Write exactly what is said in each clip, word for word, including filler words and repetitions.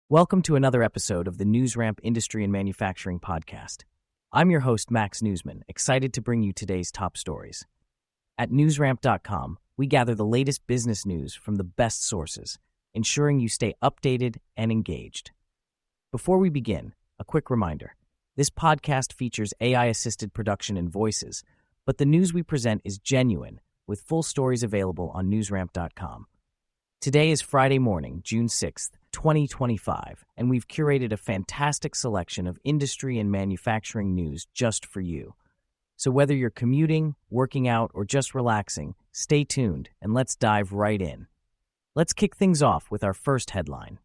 Welcome to another episode of the NewsRamp Industry and Manufacturing Podcast. I'm your host, Max Newsman, excited to bring you today's top stories. At newsramp dot com, we gather the latest business news from the best sources, ensuring you stay updated and engaged. Before we begin, a quick reminder. This podcast features A I-assisted production and voices, but the news we present is genuine, with full stories available on newsramp dot com. Today is Friday morning, June sixth, twenty twenty-five, and we've curated a fantastic selection of industry and manufacturing news just for you. So whether you're commuting, working out, or just relaxing, stay tuned and let's dive right in. Let's kick things off with our first headline.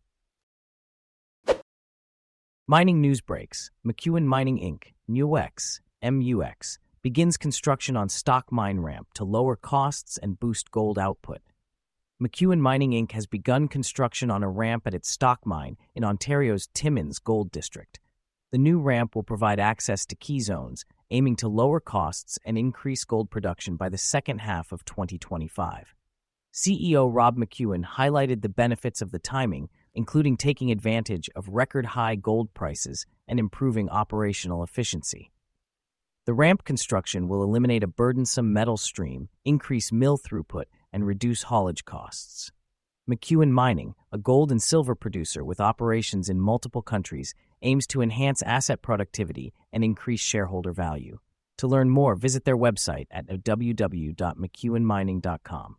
Mining news breaks. McEwen Mining Incorporated, MUX, M U X, begins construction on Stock Mine ramp to lower costs and boost gold output. McEwen Mining Incorporated has begun construction on a ramp at its Stock Mine in Ontario's Timmins Gold District. The new ramp will provide access to key zones, aiming to lower costs and increase gold production by the second half of twenty twenty-five. C E O Rob McEwen highlighted the benefits of the timing, including taking advantage of record-high gold prices and improving operational efficiency. The ramp construction will eliminate a burdensome metal stream, increase mill throughput, and reduce haulage costs. McEwen Mining, a gold and silver producer with operations in multiple countries, aims to enhance asset productivity and increase shareholder value. To learn more, visit their website at w w w dot mcewen mining dot com.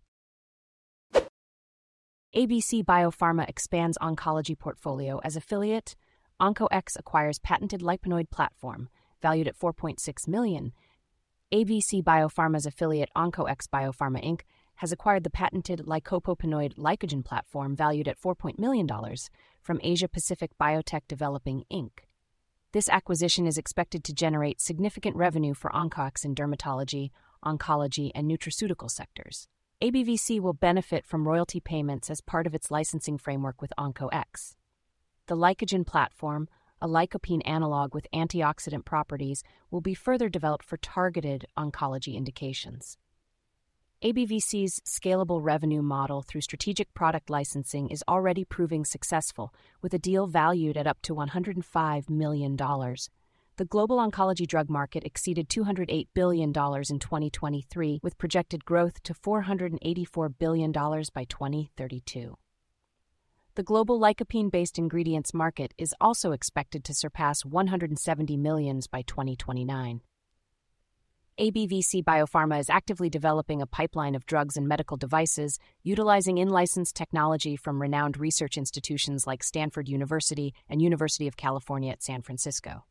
A B C Biopharma expands oncology portfolio as affiliate. OncoX acquires patented lipinoid platform, valued at four point six million dollars. A B C Biopharma's affiliate OncoX Biopharma Incorporated has acquired the patented lycopopenoid glycogen platform valued at four million dollars from Asia Pacific Biotech Developing Incorporated. This acquisition is expected to generate significant revenue for OncoX in dermatology, oncology, and nutraceutical sectors. A B V C will benefit from royalty payments as part of its licensing framework with OncoX. The Lycogen platform, a lycopene analog with antioxidant properties, will be further developed for targeted oncology indications. A B V C's scalable revenue model through strategic product licensing is already proving successful, with a deal valued at up to one hundred five million dollars. The global oncology drug market exceeded two hundred eight billion dollars in twenty twenty-three, with projected growth to four hundred eighty-four billion dollars by twenty thirty-two. The global lycopene-based ingredients market is also expected to surpass one hundred seventy million dollars by twenty twenty-nine. A B V C Biopharma is actively developing a pipeline of drugs and medical devices, utilizing in-licensed technology from renowned research institutions like Stanford University and University of California at San Francisco.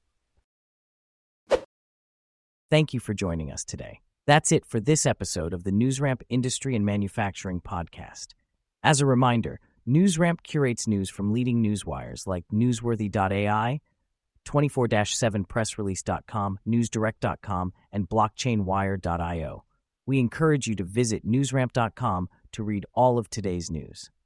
Thank you for joining us today. That's it for this episode of the NewsRamp Industry and Manufacturing Podcast. As a reminder, NewsRamp curates news from leading newswires like newsworthy dot A I, twenty-four seven press release dot com, newsdirect dot com, and blockchain wire dot io. We encourage you to visit newsramp dot com to read all of today's news.